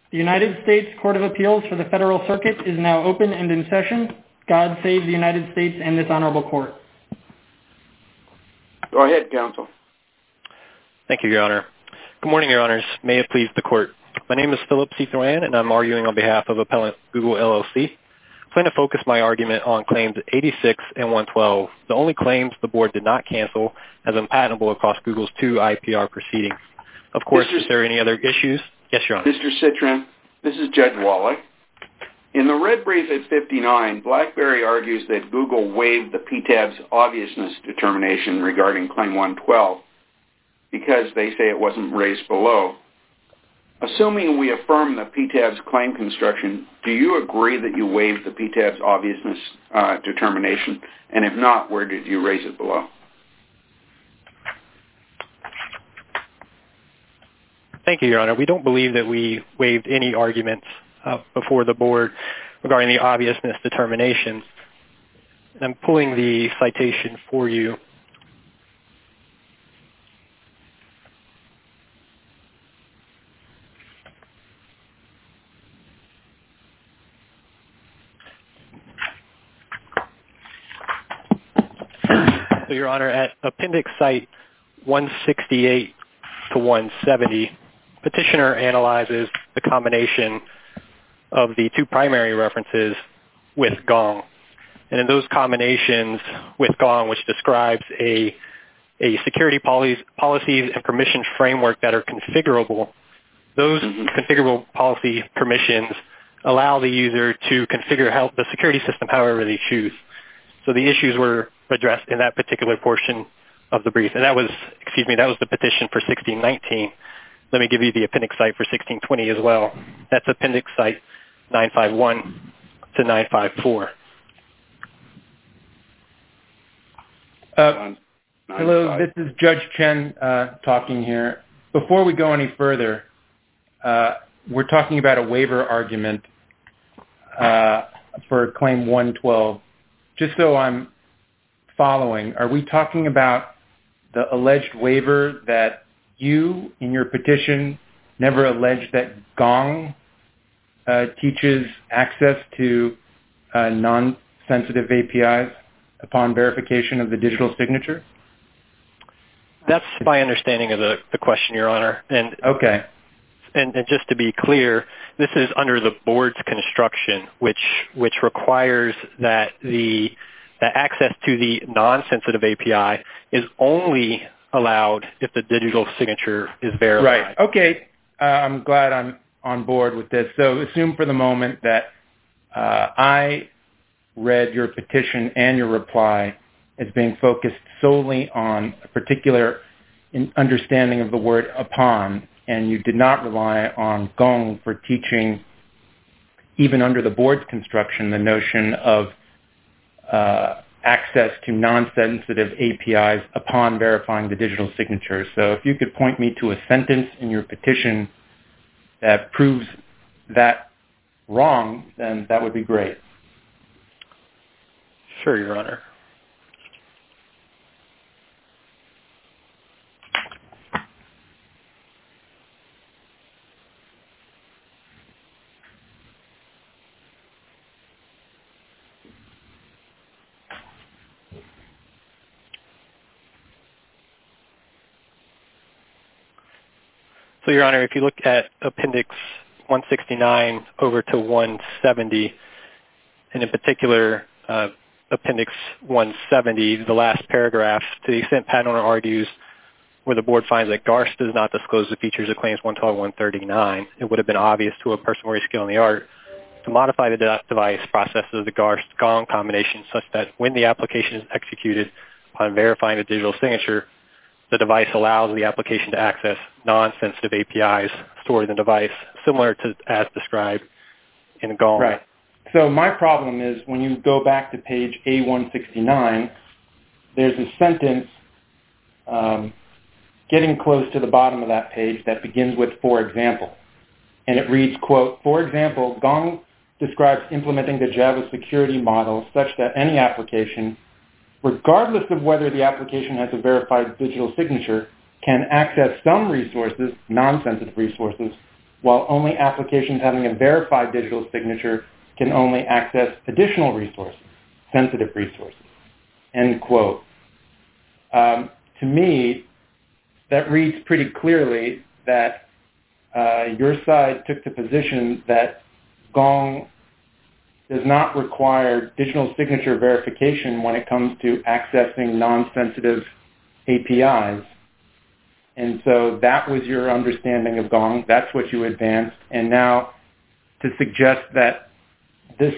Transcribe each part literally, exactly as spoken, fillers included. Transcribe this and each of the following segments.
The United States Court of Appeals for the Federal Circuit is now open and in session. God save the United States and this honorable court. Go ahead, counsel. Thank you, Your Honor. Good morning, Your Honors. May it please the court. My name is Philip C. Thoran, and I'm arguing on behalf of Appellant Google L L C. I plan to focus my argument on claims eighty-six and one twelve, the only claims the board did not cancel as unpatentable across Google's two I P R proceedings. Of course, Mister if there are any other issues? Yes, Your Honor. Mister Citrin, this is Judge Wallach. In the red brief at fifty-nine, BlackBerry argues that Google waived the P T A B's obviousness determination regarding Claim one twelve because they say it wasn't raised below. Assuming we affirm the P T A B's claim construction, do you agree that you waived the P T A B's obviousness uh, determination? And if not, where did you raise it below? Thank you, Your Honor. We don't believe that we waived any arguments uh, before the board regarding the obviousness determination. And I'm pulling the citation for you. So, Your Honor, at Appendix Site one sixty-eight to one seventy, petitioner analyzes the combination of the two primary references with Gong. And in those combinations with Gong, which describes a, a security policies, policies and permission framework that are configurable, those mm-hmm. configurable policy permissions allow the user to configure how, the security system however they choose. So the issues were addressed in that particular portion of the brief. And that was, excuse me, that was the petition for sixteen nineteen. Let me give you the appendix site for sixteen twenty as well. That's appendix site nine fifty-one to nine fifty-four. Uh, hello, this is Judge Chen uh, talking here. Before we go any further, uh, we're talking about a waiver argument uh, for Claim one twelve. Just so I'm following, are we talking about the alleged waiver that you, in your petition, never alleged that Gong uh, teaches access to uh, non-sensitive A P Is upon verification of the digital signature? That's my understanding of the, the question, Your Honor. And okay. And, and just to be clear, this is under the board's construction, which which requires that the that access to the non-sensitive A P I is only allowed if the digital signature is verified. Right. Okay. Uh, I'm glad I'm on board with this. So assume for the moment that uh, I read your petition and your reply as being focused solely on a particular understanding of the word upon, and you did not rely on Gong for teaching, even under the board's construction, the notion of uh, access to non-sensitive A P Is upon verifying the digital signature. So if you could point me to a sentence in your petition that proves that wrong, then that would be great. Sure, Your Honor. So, Your Honor, if you look at Appendix one sixty-nine over to one seventy, and in particular, uh, Appendix one seventy, the last paragraph, to the extent patent owner argues where the board finds that Garst does not disclose the features of Claims one twelve and one thirty-nine, it would have been obvious to a person with skill in the art to modify the device processes of the Garst-Gong combination such that when the application is executed upon verifying the digital signature, the device allows the application to access non-sensitive A P Is stored in the device, similar to as described in Gong. Right. So my problem is when you go back to page A one sixty-nine, there's a sentence um, getting close to the bottom of that page that begins with, for example. And it reads, quote, for example, Gong describes implementing the Java security model such that any application, regardless of whether the application has a verified digital signature, can access some resources, non-sensitive resources, while only applications having a verified digital signature can only access additional resources, sensitive resources, end quote. Um, to me, that reads pretty clearly that uh, your side took the position that Gong does not require digital signature verification when it comes to accessing non-sensitive A P Is. And so that was your understanding of Gong. That's what you advanced. And now to suggest that this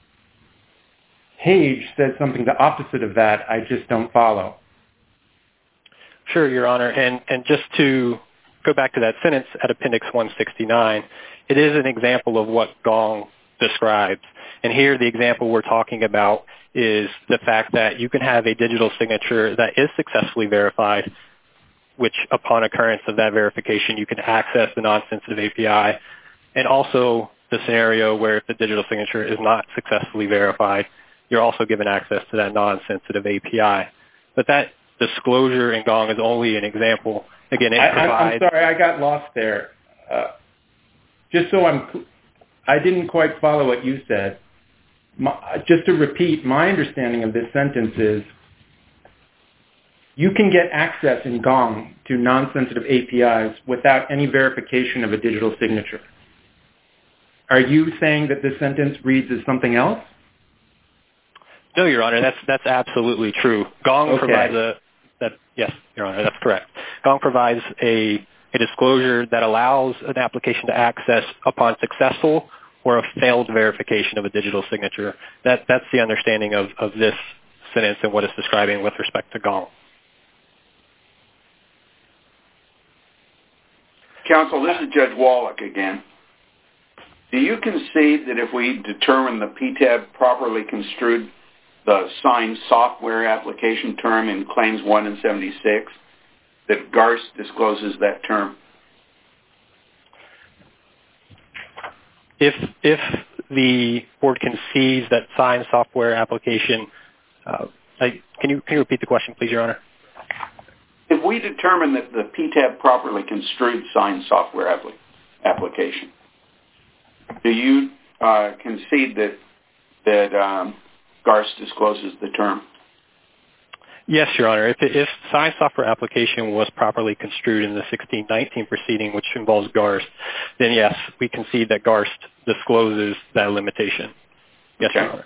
page says something the opposite of that, I just don't follow. Sure, Your Honor. And, and just to go back to that sentence at Appendix one sixty-nine, it is an example of what Gong describes. And here the example we're talking about is the fact that you can have a digital signature that is successfully verified, which upon occurrence of that verification, you can access the non-sensitive A P I, and also the scenario where if the digital signature is not successfully verified, you're also given access to that non-sensitive A P I. But that disclosure in Gong is only an example. Again, it I, provides... I'm sorry, I got lost there. Uh, just so I'm... I didn't quite follow what you said. My, just to repeat, my understanding of this sentence is you can get access in Gong to non-sensitive A P Is without any verification of a digital signature. Are you saying that this sentence reads as something else? No, Your Honor, that's that's absolutely true. Gong okay. provides a that yes, Your Honor, that's correct. Gong provides a a disclosure that allows an application to access upon successful or a failed verification of a digital signature. That that's the understanding of, of this sentence and what it's describing with respect to Gong. Counsel, this is Judge Wallach again. Do you concede that if we determine the P T A B properly construed the signed software application term in Claims one and seventy-six, that GARST discloses that term? If if the board concedes that signed software application, uh, I, can you can you repeat the question, please, Your Honor? If we determine that the P T A B properly construed signed software appli- application, do you uh, concede that that um, GARST discloses the term? Yes, Your Honor. If, if signed software application was properly construed in the sixteen nineteen proceeding, which involves GARST, then yes, we concede that GARST discloses that limitation. Yes, okay. Your Honor.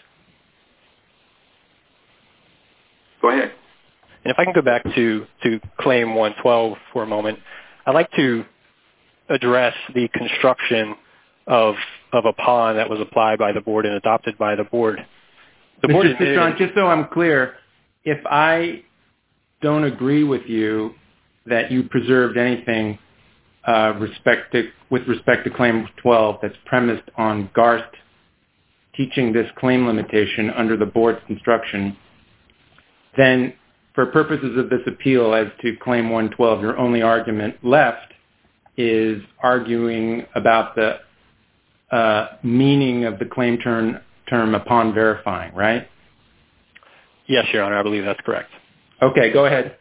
Go ahead. And if I can go back to, to Claim one twelve for a moment, I'd like to address the construction of of upon that was applied by the board and adopted by the board. The board Mister Citron, just so I'm clear, if I don't agree with you that you preserved anything uh, respect to, with respect to Claim twelve that's premised on GARST teaching this claim limitation under the board's construction, then for purposes of this appeal as to Claim one twelve, your only argument left is arguing about the uh, meaning of the claim term, term upon verifying, right? Yes, Your Honor, I believe that's correct. Okay, go ahead.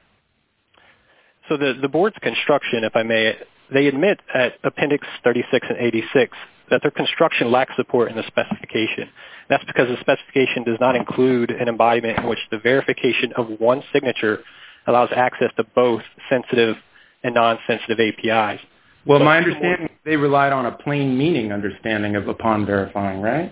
So the, the board's construction, if I may, they admit at Appendix thirty-six and eighty-six that their construction lacks support in the specification. That's because the specification does not include an embodiment in which the verification of one signature allows access to both sensitive and non-sensitive A P Is. Well, but my understanding, they relied on a plain meaning understanding of upon verifying, right?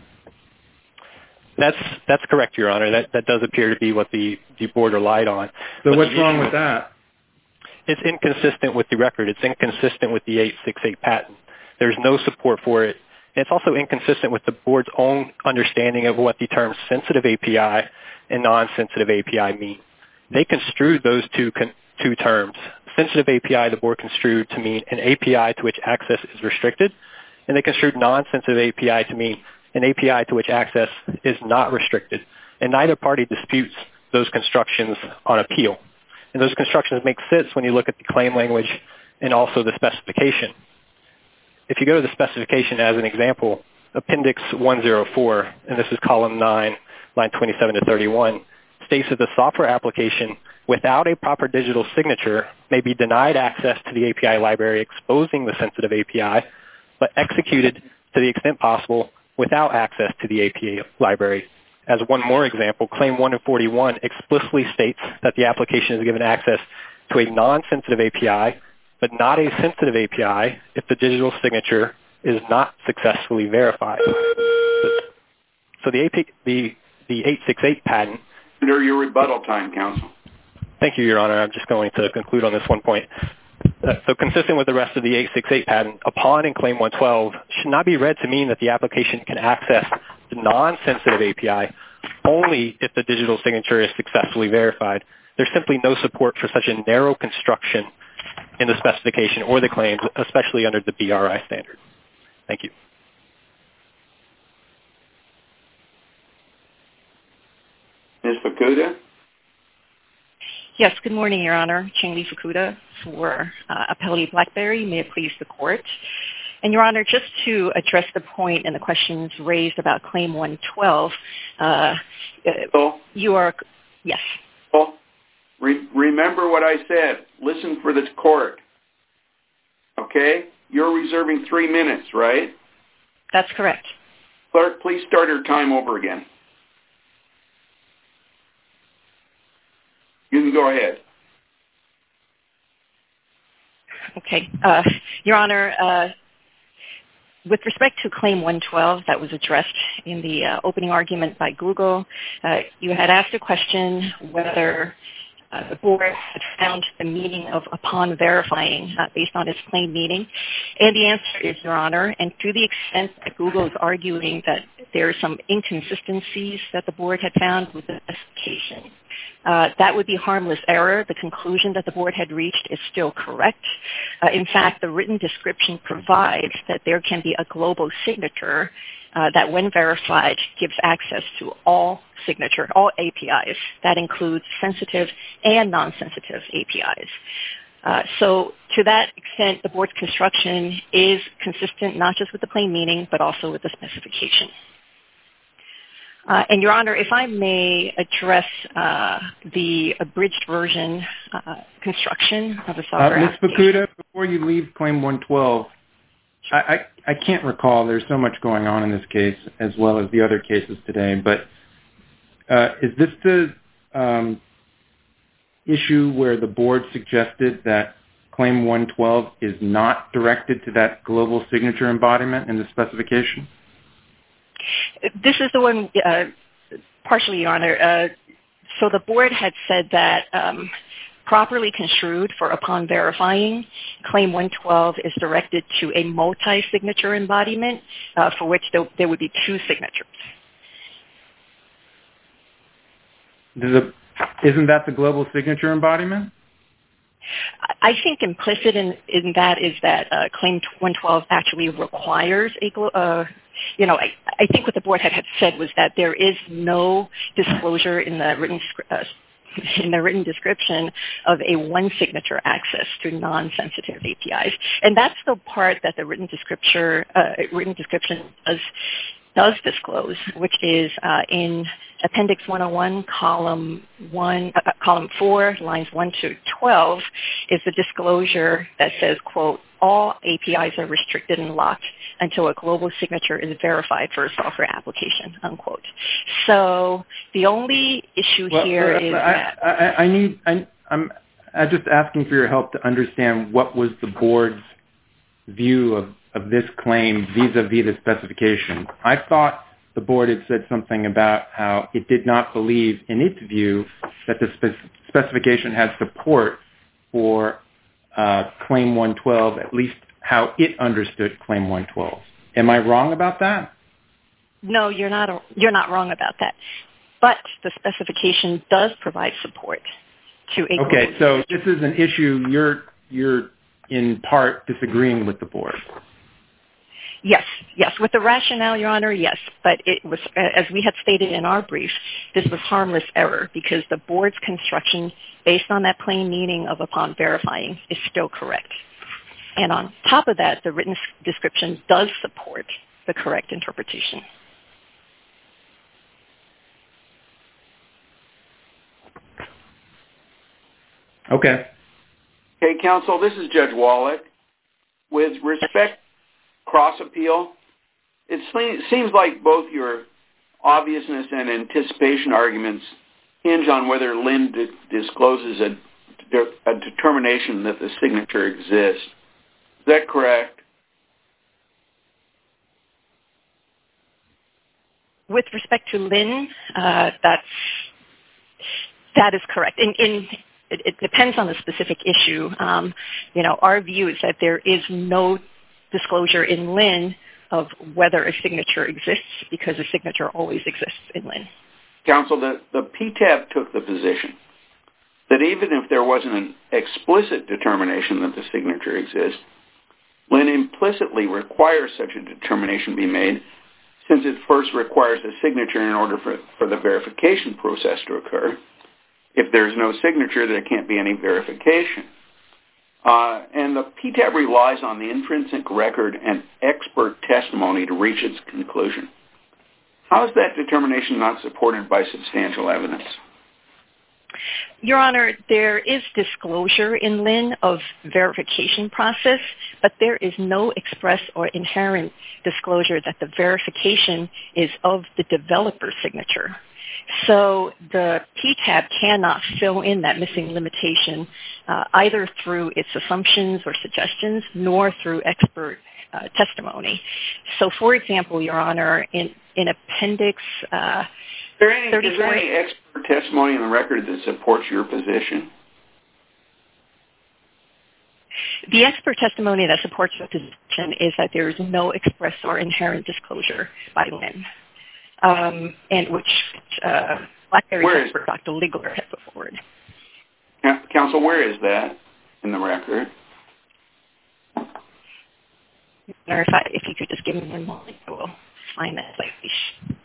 That's that's correct, Your Honor. That that does appear to be what the, the board relied on. So but what's wrong with that? It's inconsistent with the record. It's inconsistent with the eight sixty-eight patent. There's no support for it. And it's also inconsistent with the board's own understanding of what the terms sensitive A P I and non-sensitive A P I mean. They construed those two con- two terms. Sensitive A P I, the board construed to mean an A P I to which access is restricted, and they construed non-sensitive A P I to mean an A P I to which access is not restricted. And neither party disputes those constructions on appeal. And those constructions make sense when you look at the claim language and also the specification. If you go to the specification as an example, Appendix one oh four, and this is column nine, line twenty-seven to thirty-one, states that the software application without a proper digital signature may be denied access to the A P I library exposing the sensitive A P I but executed to the extent possible without access to the A P I library. As one more example, Claim one and forty-one explicitly states that the application is given access to a non-sensitive A P I, but not a sensitive A P I if the digital signature is not successfully verified. So the, A P, the, the eight sixty-eight patent... Under your rebuttal time, counsel. Thank you, Your Honor. I'm just going to conclude on this one point. Uh, so consistent with the rest of the eight sixty-eight patent, upon in Claim one twelve should not be read to mean that the application can access the non-sensitive A P I only if the digital signature is successfully verified. There's simply no support for such a narrow construction in the specification or the claims, especially under the B R I standard. Thank you. Miz Fukuda? Yes, good morning, Your Honor. Ching-Li Fukuda for uh, Appellee BlackBerry. May it please the Court. And, Your Honor, just to address the point and the questions raised about Claim one twelve, uh, so, you are... Yes. So, re- remember what I said. Listen for this Court. Okay? You're reserving three minutes, right? That's correct. Clerk, please start your time over again. You can go ahead. Okay. Uh, Your Honor, uh, with respect to Claim one twelve that was addressed in the uh, opening argument by Google, uh, you had asked a question whether uh, the board had found the meaning of upon verifying uh, based on its plain meaning. And the answer is, Your Honor, and to the extent that Google is arguing that there are some inconsistencies that the board had found with the specification, Uh, that would be harmless error. The conclusion that the board had reached is still correct. Uh, in fact, the written description provides that there can be a global signature uh, that, when verified, gives access to all signature, all A P Is. That includes sensitive and non-sensitive A P Is. Uh, so to that extent, the board's construction is consistent not just with the plain meaning, but also with the specification. Uh, and, Your Honor, if I may address uh, the abridged version uh, construction of the software uh, Miz Fukuda, before you leave Claim one twelve, I, I, I can't recall. There's so much going on in this case, as well as the other cases today. But uh, is this the um, issue where the board suggested that Claim one twelve is not directed to that global signature embodiment in the specification? This is the one, uh, partially, Your Honor. Uh, so the board had said that um, properly construed for upon verifying, Claim one twelve is directed to a multi-signature embodiment uh, for which there, there would be two signatures. The, isn't that the global signature embodiment? I think implicit in, in that is that uh, Claim one twelve actually requires a, uh, you know, I, I think what the board had, had said was that there is no disclosure in the written uh, in the written description of a one signature access to non-sensitive A P Is, and that's the part that the written description uh, written description does does disclose, which is uh, in Appendix one oh one, column one, uh, column four, lines one to twelve, is the disclosure that says, quote, all A P Is are restricted and locked until a global signature is verified for a software application, unquote. So the only issue well, here uh, is I, that... I, I need, I, I'm, I'm just asking for your help to understand what was the board's view of, of this claim vis-a-vis the specification. I thought the board had said something about how it did not believe, in its view, that the spe- specification had support for uh, Claim one twelve, at least how it understood Claim one twelve. Am I wrong about that? No, you're not. You're not wrong about that. But the specification does provide support to a. Okay, so this is an issue you're you're in part disagreeing with the board. Yes, yes. With the rationale, Your Honor, yes. But it was, as we had stated in our brief, this was harmless error because the board's construction, based on that plain meaning of upon verifying, is still correct. And on top of that, the written description does support the correct interpretation. Okay. Okay, counsel, this is Judge Wallach. With respect cross-appeal, it seems like both your obviousness and anticipation arguments hinge on whether Lynn d- discloses a, a determination that the signature exists. Is that correct? With respect to Lynn, uh, that's that is correct. In, in it, it depends on the specific issue. Um, you know, our view is that there is no disclosure in Lynn of whether a signature exists, because a signature always exists in Lynn. Counsel, the, the P T A B took the position that even if there wasn't an explicit determination that the signature exists, Lynn implicitly requires such a determination be made, since it first requires a signature in order for, for the verification process to occur. If there's no signature, there can't be any verification. Uh, and the P T A B relies on the intrinsic record and expert testimony to reach its conclusion. How is that determination not supported by substantial evidence? Your Honor, there is disclosure in Lynn of verification process, but there is no express or inherent disclosure that the verification is of the developer's signature. So the P T A B cannot fill in that missing limitation uh, either through its assumptions or suggestions, nor through expert uh, testimony. So, for example, Your Honor, in, in Appendix uh, Is there any, is there any expert testimony in the record that supports your position? The expert testimony that supports the position is that there is no express or inherent disclosure by Lynn, um, and which uh, BlackBerry expert Doctor Ligler has put forward. Counsel, where is that in the record? Or if, I, if you could just give me one moment, I will find that citation.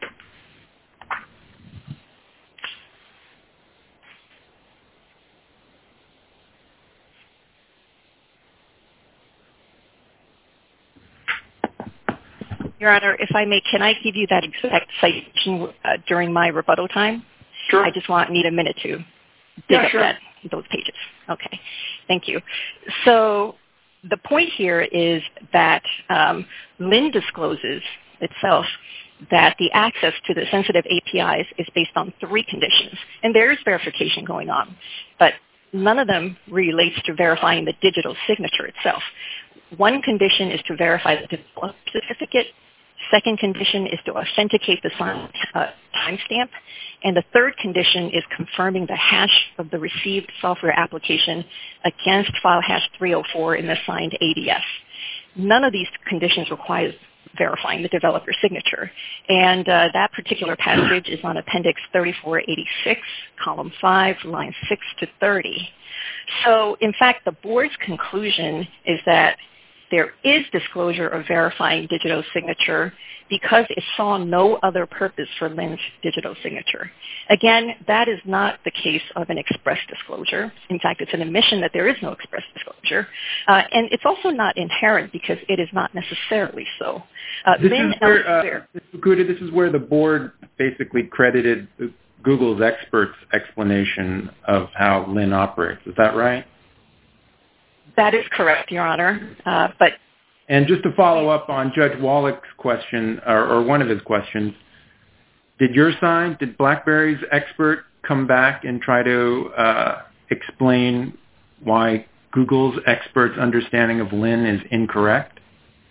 Your Honor, if I may, can I give you that exact citation uh, during my rebuttal time? Sure. I just want need a minute to dig yeah, up sure. that, those pages. Okay, thank you. So the point here is that um, Lynn discloses itself that the access to the sensitive A P Is is based on three conditions, and there is verification going on, but none of them relates to verifying the digital signature itself. One condition is to verify the developer certificate. Second condition is to authenticate the signed uh, timestamp. And the third condition is confirming the hash of the received software application against file hash three oh four in the signed A D S. None of these conditions requires verifying the developer signature. And uh, that particular passage is on Appendix thirty-four eighty-six, Column five, lines six to thirty. So, in fact, the board's conclusion is that there is disclosure of verifying digital signature because it saw no other purpose for Lynn's digital signature. Again, that is not the case of an express disclosure. In fact, it's an admission that there is no express disclosure. Uh, and it's also not inherent because it is not necessarily so. Uh, this, Lynn is where, uh, this is where the board basically credited Google's experts' explanation of how Lynn operates. Is that right? That is correct, Your Honor. Uh, but and just to follow up on Judge Wallach's question, or, or one of his questions, did your side, did BlackBerry's expert come back and try to uh, explain why Google's expert's understanding of Lynn is incorrect?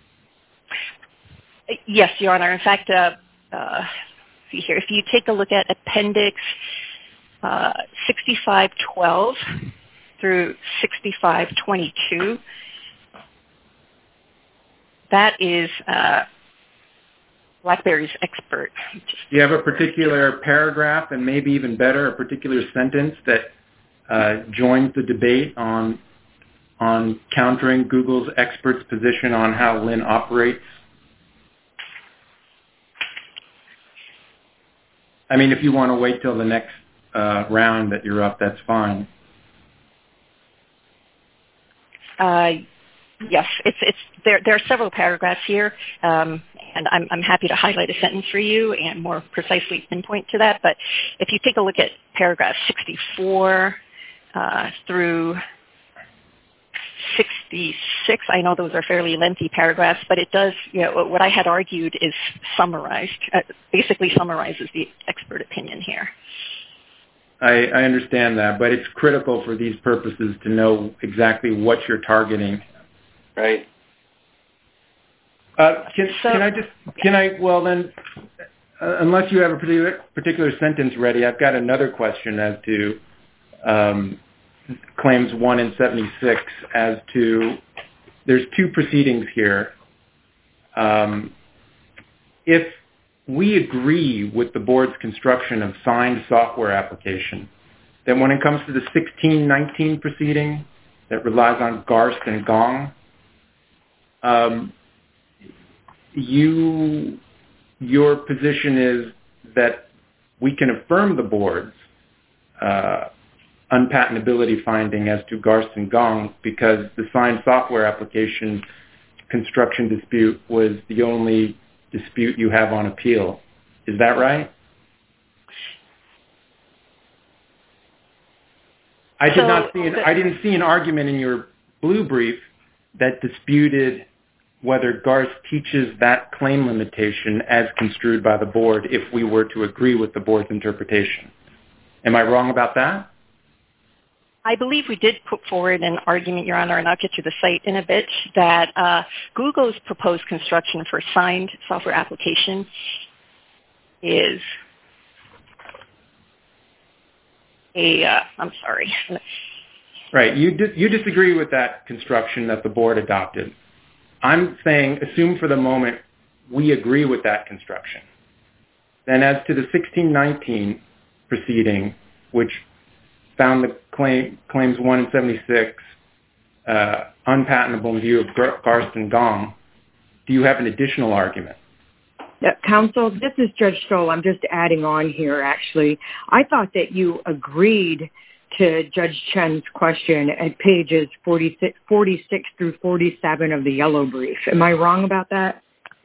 Yes, Your Honor. In fact, uh, uh, see here, if you take a look at Appendix uh, sixty-five twelve through sixty-five twenty-two, that is uh, BlackBerry's expert. Do you have a particular paragraph, and maybe even better, a particular sentence that uh, joins the debate on on countering Google's expert's position on how Lynn operates? I mean, if you want to wait till the next uh, round that you're up, that's fine. Uh, yes, it's it's there. There are several paragraphs here, um, and I'm I'm happy to highlight a sentence for you and more precisely pinpoint to that. But if you take a look at paragraph sixty-four uh, through sixty-six, I know those are fairly lengthy paragraphs, but it does, you know, what I had argued is summarized, uh, basically summarizes the expert opinion here. I, I understand that, but it's critical for these purposes to know exactly what you're targeting. Right. Uh, can, so, can I just, can I, well then, uh, unless you have a particular, particular sentence ready, I've got another question as to um, claims one and seventy-six as to, there's two proceedings here. Um, if we agree with the board's construction of signed software application, then when it comes to the sixteen nineteen proceeding that relies on Garst and Gong, um, you, your position is that we can affirm the board's uh, unpatentability finding as to Garst and Gong because the signed software application construction dispute was the only dispute you have on appeal. Is that right? I did so, not see an, I didn't see an argument in your blue brief that disputed whether Garst teaches that claim limitation as construed by the board if we were to agree with the board's interpretation. Am I wrong about that? I believe we did put forward an argument, Your Honor, and I'll get you the site in a bit, that uh, Google's proposed construction for signed software application is a, uh, I'm sorry. Right. You, di- you disagree with that construction that the board adopted. I'm saying, assume for the moment, we agree with that construction. Then as to the sixteen nineteen proceeding, which found the claim, claims one and seventy-six uh, unpatentable in view of Garst and Gong, do you have an additional argument? Yeah, counsel, this is Judge Stoll. I'm just adding on here, actually. I thought that you agreed to Judge Chen's question at pages forty-six, forty-six through forty-seven of the yellow brief. Am I wrong about that?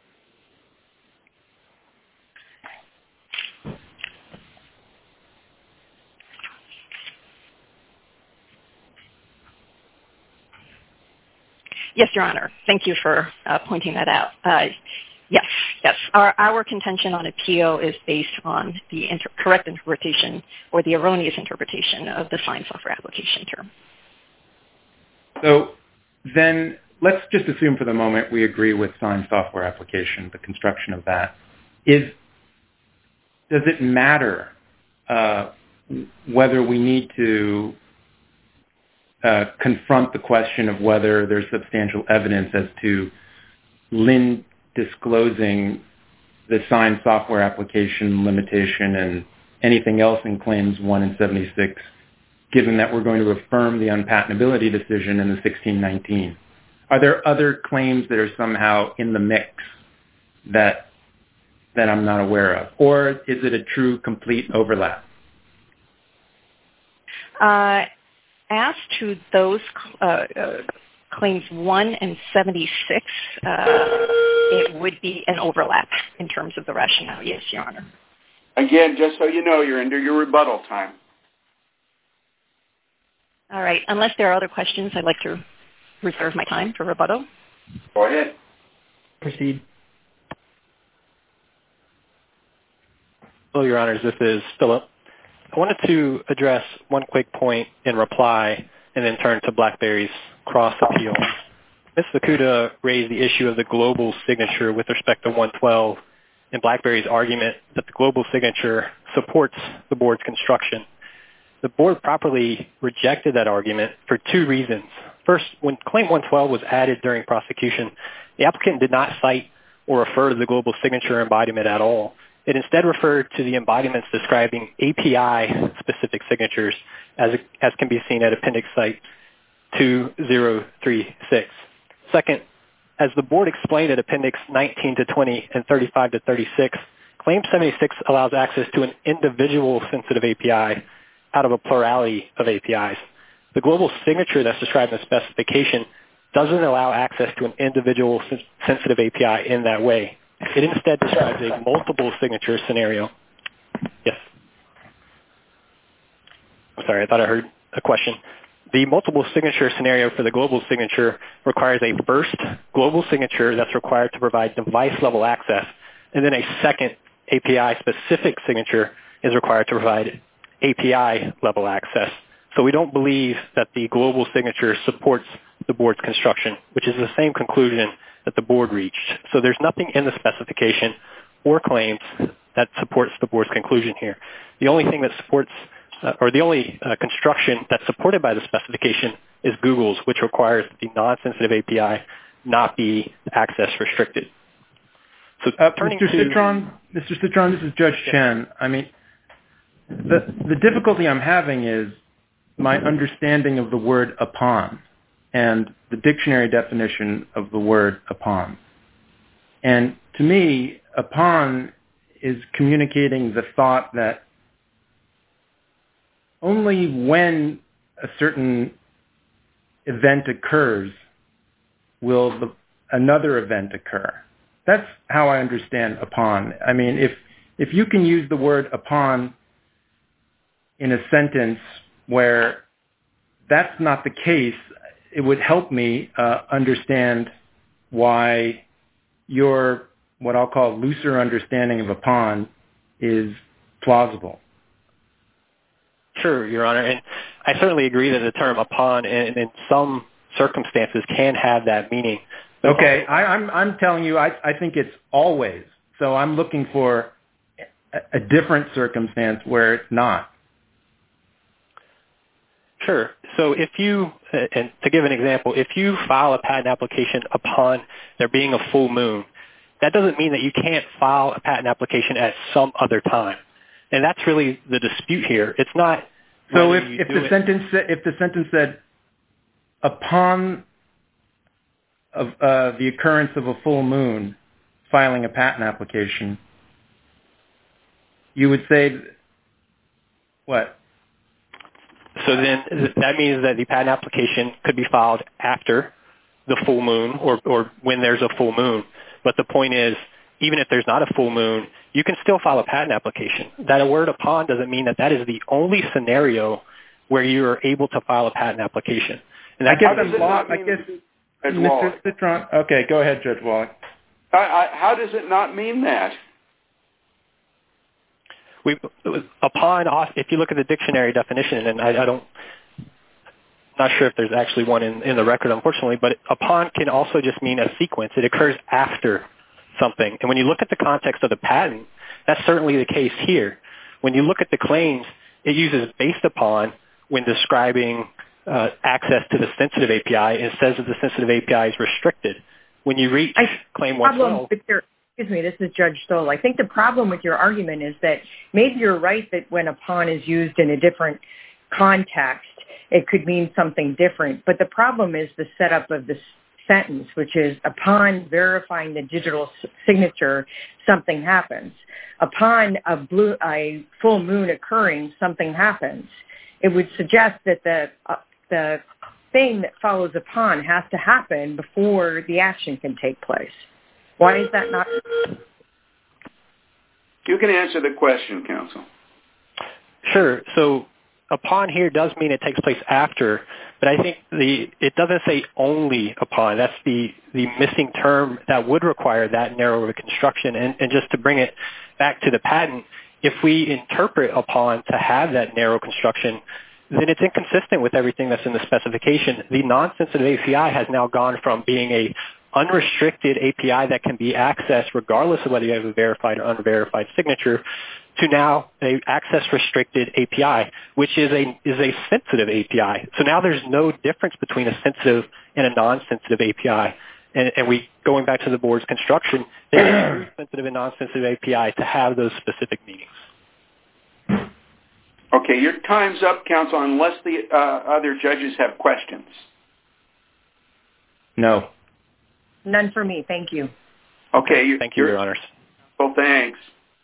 Yes, Your Honor. Thank you for uh, pointing that out. Uh, yes, yes. Our, our contention on appeal is based on the inter- correct interpretation or the erroneous interpretation of the signed software application term. So then let's just assume for the moment we agree with signed software application, the construction of that. Is, does it matter uh, whether we need to Uh, confront the question of whether there's substantial evidence as to Lin disclosing the signed software application limitation and anything else in claims one and seventy-six, given that we're going to affirm the unpatentability decision in the sixteen nineteen? Are there other claims that are somehow in the mix that that I'm not aware of? Or is it a true, complete overlap? Uh, as to those uh, uh, claims one and seventy-six, uh, it would be an overlap in terms of the rationale. Yes, Your Honor. Again, just so you know, you're into your rebuttal time. All right. Unless there are other questions, I'd like to reserve my time for rebuttal. Go ahead. Proceed. Hello, Your Honors. This is Philip. I wanted to address one quick point in reply and then turn to BlackBerry's cross-appeal. Miz Fukuda raised the issue of the global signature with respect to one twelve and BlackBerry's argument that the global signature supports the board's construction. The board properly rejected that argument for two reasons. First, when Claim one twelve was added during prosecution, the applicant did not cite or refer to the global signature embodiment at all. It instead referred to the embodiments describing A P I-specific signatures, as, as can be seen at Appendix Site two zero three six. Second, as the board explained at Appendix nineteen to twenty and thirty-five to thirty-six, Claim seventy-six allows access to an individual sensitive A P I out of a plurality of A P Is. The global signature that's described in the specification doesn't allow access to an individual sensitive A P I in that way. It instead describes a multiple signature scenario. Yes. I'm sorry, I thought I heard a question. The multiple signature scenario for the global signature requires a first global signature that's required to provide device-level access, and then a second A P I-specific signature is required to provide A P I-level access. So we don't believe that the global signature supports the board's construction, which is the same conclusion that the board reached. So there's nothing in the specification or claims that supports the board's conclusion here. The only thing that supports, uh, or the only uh, construction that's supported by the specification is Google's, which requires the non-sensitive A P I not be access restricted. So uh, turning Mister to Citron, Mister Citron, this is Judge Chen. I mean, the the difficulty I'm having is my understanding of the word upon and the dictionary definition of the word upon. And to me, upon is communicating the thought that only when a certain event occurs will the, another event occur. That's how I understand upon. I mean, if if you can use the word upon in a sentence where that's not the case, it would help me uh, understand why your, what I'll call looser understanding of upon is plausible. Sure, Your Honor. And I certainly agree that the term upon in, in some circumstances can have that meaning. Okay, I, I'm I'm telling you, I, I think it's always. So I'm looking for a, a different circumstance where it's not. Sure. So if you, and to give an example, if you file a patent application upon there being a full moon, that doesn't mean that you can't file a patent application at some other time. And that's really the dispute here. It's not. So if, if the it. sentence if the sentence said upon of uh, the occurrence of a full moon, filing a patent application, you would say what? So then that means that the patent application could be filed after the full moon or, or when there's a full moon. But the point is, even if there's not a full moon, you can still file a patent application. That a word upon doesn't mean that that is the only scenario where you are able to file a patent application. And that I guess, I'm law, I guess Mister Citron. Okay, go ahead, Judge Wallach. I, I, how does it not mean that? We, upon, if you look at the dictionary definition, and I, I don't, not sure if there's actually one in, in the record, unfortunately, but upon can also just mean a sequence. It occurs after something. And when you look at the context of the patent, that's certainly the case here. When you look at the claims, it uses based upon when describing uh, access to the sensitive A P I. It says that the sensitive A P I is restricted. When you reach I, claim one twelve... Excuse me, this is Judge Stoll. I think the problem with your argument is that maybe you're right that when upon is used in a different context, it could mean something different. But the problem is the setup of the sentence, which is upon verifying the digital signature, something happens. Upon a, blue, a full moon occurring, something happens. It would suggest that the uh, the thing that follows upon has to happen before the action can take place. Why is that not? You can answer the question, counsel. Sure. So upon here does mean it takes place after, but I think the it doesn't say only upon. That's the, the missing term that would require that narrow construction. And, and just to bring it back to the patent, if we interpret upon to have that narrow construction, then it's inconsistent with everything that's in the specification. The non-sensitive A P I has now gone from being a unrestricted A P I that can be accessed regardless of whether you have a verified or unverified signature to now a access restricted A P I, which is a is a sensitive A P I. So now there's no difference between a sensitive and a non-sensitive A P I. And, and we going back to the board's construction, they use sensitive and non-sensitive A P I to have those specific meanings. Okay, your time's up, counsel, unless the uh, other judges have questions. No. None for me. Thank you. Okay. You, Thank you, Your Honors. Well, thanks.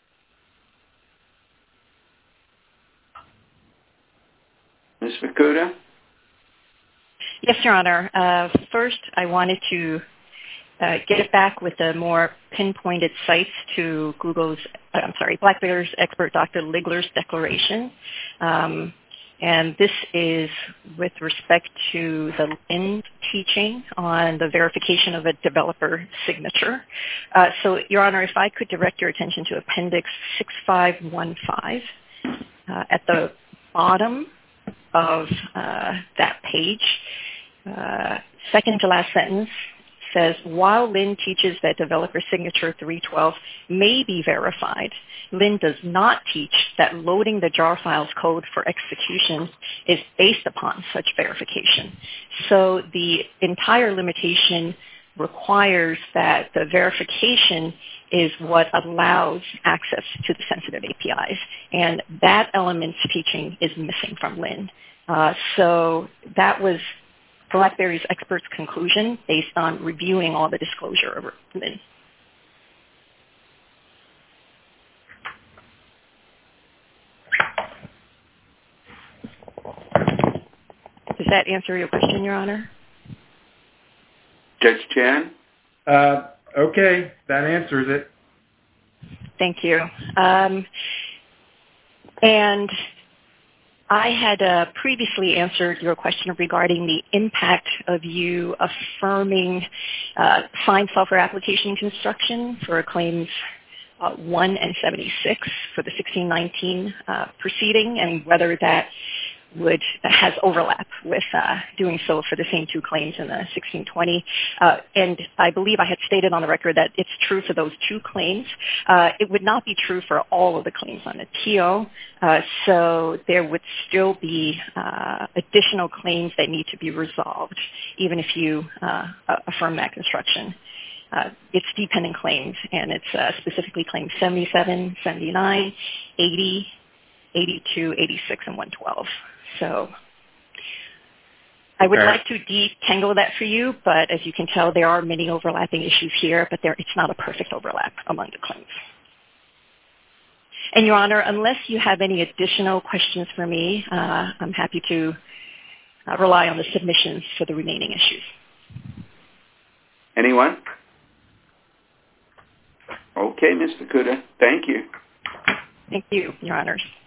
Miz Fukuda? Yes, Your Honor. Uh, first, I wanted to uh, get it back with the more pinpointed cites to Google's, uh, I'm sorry, Blackbear's expert Doctor Ligler's declaration. Um, And this is with respect to the Lin teaching on the verification of a developer signature. Uh, so, Your Honor, if I could direct your attention to Appendix six five one five, uh, at the bottom of uh, that page, uh, second to last sentence, says, while Lin teaches that developer signature three twelve may be verified, Lin does not teach that loading the jar files code for execution is based upon such verification. So the entire limitation requires that the verification is what allows access to the sensitive A P Is, and that element's teaching is missing from Lin. Uh, so that was BlackBerry's expert's conclusion based on reviewing all the disclosure of Lin. Does that answer your question, Your Honor? Judge Chen? Uh, okay, that answers it. Thank you. Um, and I had uh, previously answered your question regarding the impact of you affirming uh, signed software application construction for claims uh, one and seventy-six for the sixteen nineteen uh, proceeding, and whether that would that has overlap with uh, doing so for the same two claims in the sixteen twenty. Uh, and I believe I had stated on the record that it's true for those two claims. Uh, it would not be true for all of the claims on the T O. Uh, so there would still be uh, additional claims that need to be resolved, even if you uh, affirm that construction. Uh, it's dependent claims, and it's uh, specifically claims seventy-seven, seventy-nine, eighty, eighty-two, eighty-six, and one twelve. So I would okay. like to detangle that for you, but as you can tell, there are many overlapping issues here, but there, it's not a perfect overlap among the claims. And, Your Honor, unless you have any additional questions for me, uh, I'm happy to uh, rely on the submissions for the remaining issues. Anyone? Okay, Miz Fukuda. Thank you. Thank you, Your Honors.